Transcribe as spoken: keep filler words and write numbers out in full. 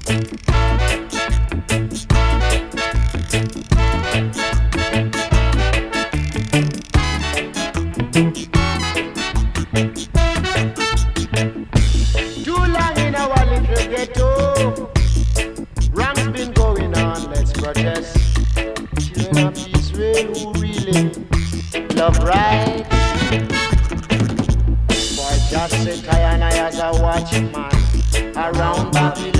Love right. For just sit high and I as a watchman around Babylon.